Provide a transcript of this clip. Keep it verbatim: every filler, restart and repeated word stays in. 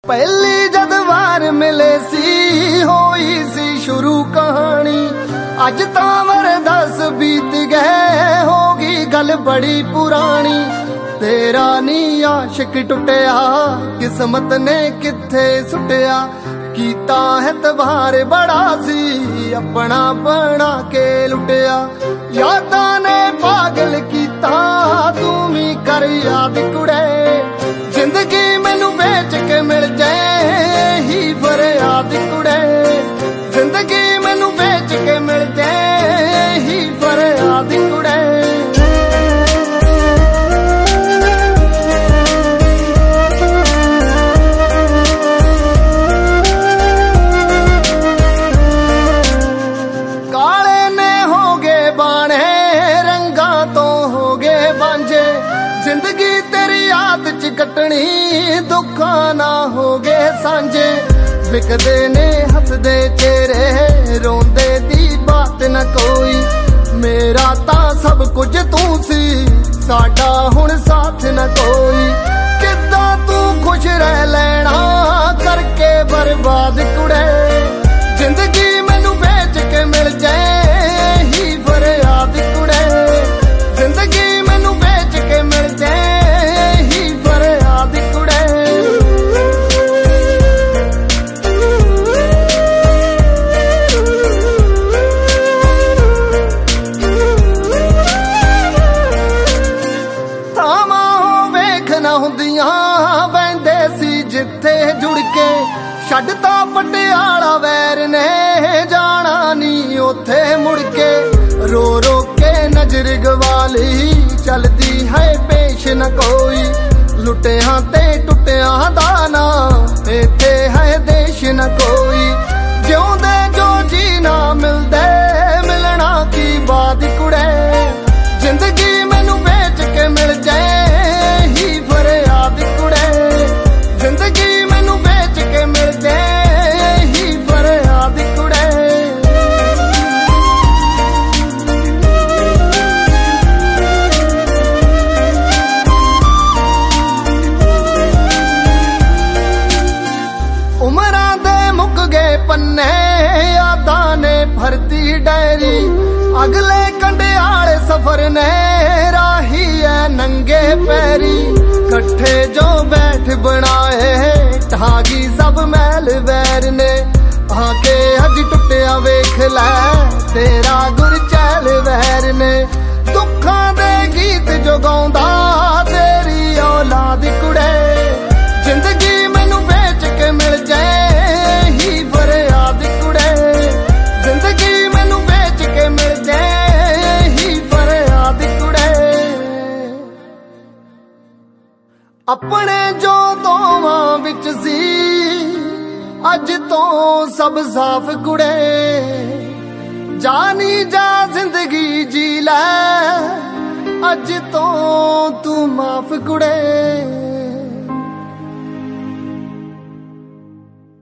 पहली जद वार मिले सी होई सी शुरू कहानी। अज तावर दस बीत गए होगी गल बड़ी पुरानी। तेरा नी आशिक टुटिया किस्मत ने किथे सुटिया। कीता है तबार बड़ा सी अपना बना के लुटिया। यादां ने पागल कीता तू भी कर याद कुड़े। जिंदगी मैनू बेच के मिल जाए ही फरियाद कुड़े। जिंदगी मैनू बेच के मिल जाए ही फरियाद कुड़े। काले ने हो गए बाणे रंगा तो हो गए बांझे। जिंदगी तेरी याद च कटनी दुखा ना हो गए सांझे। विकदे ने हसदे चेहरे रोंदे दी बात न कोई। मेरा ता सब कुछ तू सी साडा हुण साथ न कोई। किद्दां तू खुश रह लेना करके बर्बाद कुड़े। जिंदगी मैनू बेच के मिल जाए ही फरियाद कुड़े। जिंदगी मैनू बेच के मिल जाए ही फरियाद कुड़े। थावां वेख ना हुंदियां बहिंदे सी जिथे जुड़ के। छड्डता पटियाला वैर ने जाना नी उथे मुड़ के। रो रो के नजर गवाली चलदी है पेश न कोई। लुटिया ते टुटिया दा ना इथे है देश न कोई। जिउंदे जो जी ना मिलदे मिलना की बात कुड़े। जिंदगी मैनू बेच के मिल जाए ही फरियाद कुड़े। जिंदगी मैनू बेच के मिल जाए ही फरियाद कुड़े। उमरां दे मुक गए पन्ने यादां ने भरती डायरी। अगले कंडे आले सफर ने राही है नंगे पैरी। कट्ठे जो बैठ बनाए ढागी सब मैल वैर ने। आके अज टुटिया वेख लै तेरा गुरचैल वैर ने। दुखां दे गीत जो गाउंदा तेरी औलाद कुड़े। जिंदगी मैनू बेच के मिल जाए ही फरियाद कुड़े। जिंदगी मैनू बेच के मिल जाए ही फरियाद कुड़े। अपने जो दोवां विच सी अज तो सब साफ कुड़े। जानी जा जिंदगी जी लै अज तो तू माफ कुड़े।